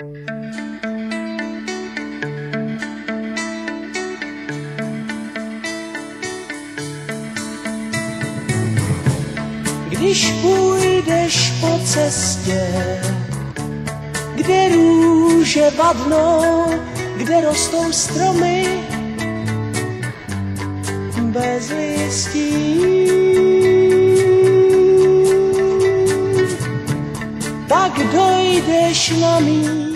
Když půjdeš po cestě, kde růže vadnou, kde rostou stromy bez listí, tak dojdeš na míst,